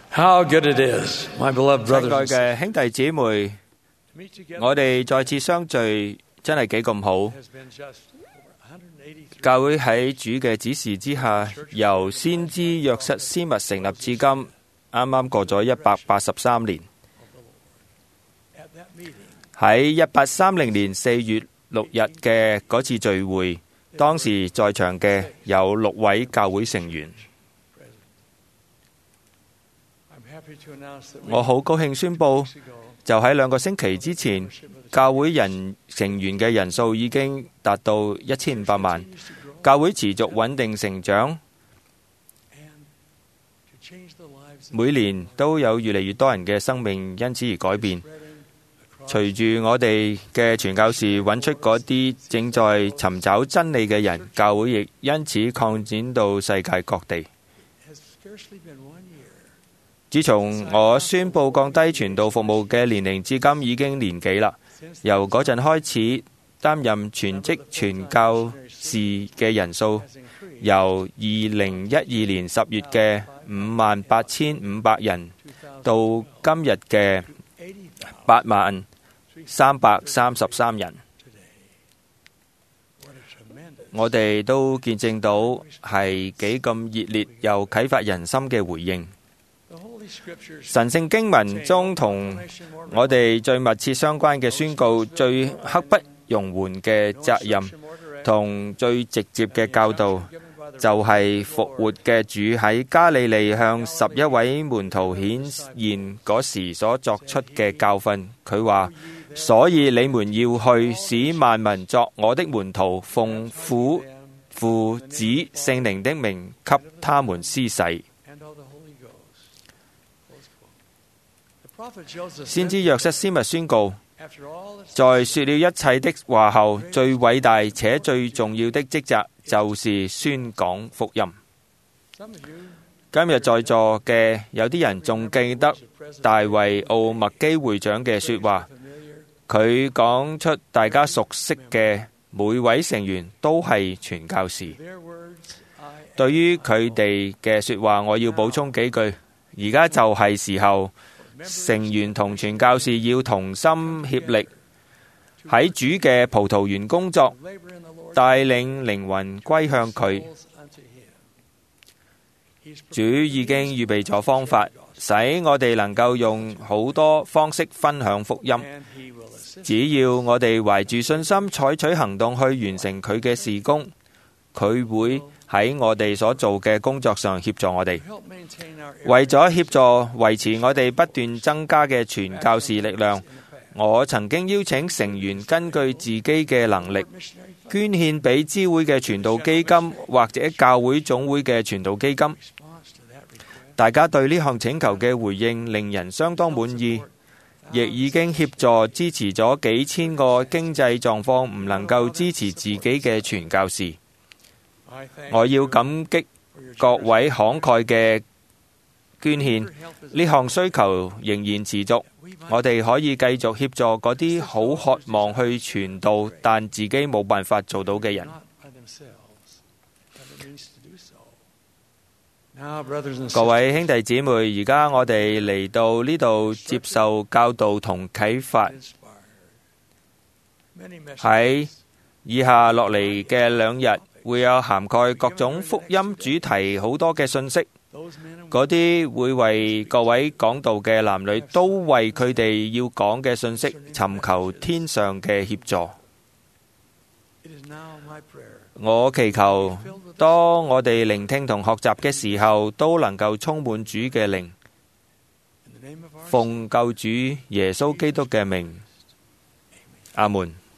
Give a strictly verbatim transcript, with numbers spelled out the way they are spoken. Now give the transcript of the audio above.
How good it is, my beloved 親 brothers 愛 and sisters. 嘅兄弟姊妹， To meet together 我哋再次相聚，真係幾咁好。 has been just over one hundred eighty-three 教會喺主嘅指示之下，由先知約瑟斯密成立至今，啱啱過咗一百八十三年。 at that meeting. 喺一八三零年四月六日嘅嗰次聚會，當時在場嘅有六位教會成員。 I'm happy to announce that 我好高興宣佈， weeks ago 就喺兩個星期之前，教會人成員嘅人數已經達到一千五百萬。 continues to grow 教會持續穩定成長， and to change the lives of 每年都有越嚟越多人嘅生命因此而改變。 spreading across 隨住我哋嘅傳教士揾出嗰啲正在尋找真理嘅人，教會亦因此擴展到世界各地。 has scarcely been one year 自從我宣布降低傳道服務嘅年齡至今已經年幾啦。 since 由嗰陣開始擔任全職傳教士嘅人數， has increased 由二零一二年十月嘅五萬八千五百人，到今日嘅 eighty 八萬三百三十三人。 What a tremendous 我哋都見證到係幾咁熱烈又啟發人心嘅回應。 the Holy Scriptures 神聖經文中同我哋最密切相關嘅宣告、最刻不容緩嘅責任同最直接嘅教導，就係復活嘅主喺加利利向十一位門徒顯現嗰時所作出嘅教訓。佢話：所以你們要去，使萬民作我的門徒，奉父、父、子、聖靈的名給他們施洗。 and of the Holy Ghost. Close quote. The prophet Joseph 先 said, 知約瑟斯密宣告： after all this 在說了一切的話後，最偉大且最重要的職責就是宣講福音。 some of you 今日在座嘅有啲人仲記得 President 大衛奧麥基會長嘅說話， familiar 佢講出大家熟悉嘅每位成員都係傳教士。 their words I 對於佢哋嘅說話，我要補充幾句。而家就係時候，成員同傳教士要同心協力，喺主嘅葡萄園工作， labor in the Lord 帶領靈魂歸向佢。 souls unto him. He's 主已經預備咗方法，使我哋能夠用好多方式分享福音。 and he will assist 只要我哋懷住信心採取行動去完成佢嘅事工，佢會喺我哋所做嘅工作上協助我哋。 help maintain our 為咗協助維持我哋不斷增加嘅傳教士力量，我曾經邀請成員根據自己嘅能力 missionary 捐獻俾支會嘅傳道基金或者教會總會嘅傳道基金。 response to that request. 大家對呢項請求嘅回應令人相當滿意，亦已經協助支持咗幾千個經濟狀況唔能夠支持自己嘅傳教士。 I thank 我要感激 for your 各位慷慨嘅捐獻，呢項需求仍然持續。我哋可以繼續協助嗰啲好渴望去傳道但自己冇辦法做到嘅人。 not by themselves, but at least to do so. Now, brothers and 各 sisters, 位兄弟姊妹，而家我哋嚟到呢度接受教導同啟發。 inspired. Many 喺 messages 以下落嚟嘅兩日，會有涵蓋各種福音主題好多嘅信息。 those men and 嗰啲會為各位講道嘅男女，都為佢哋要講嘅信息尋求天上嘅協助。 it is now my prayer 我祈求，當我哋聆聽同學習嘅時候，都能夠充滿主嘅靈， in the name of our 奉救主耶穌基督嘅名，阿門。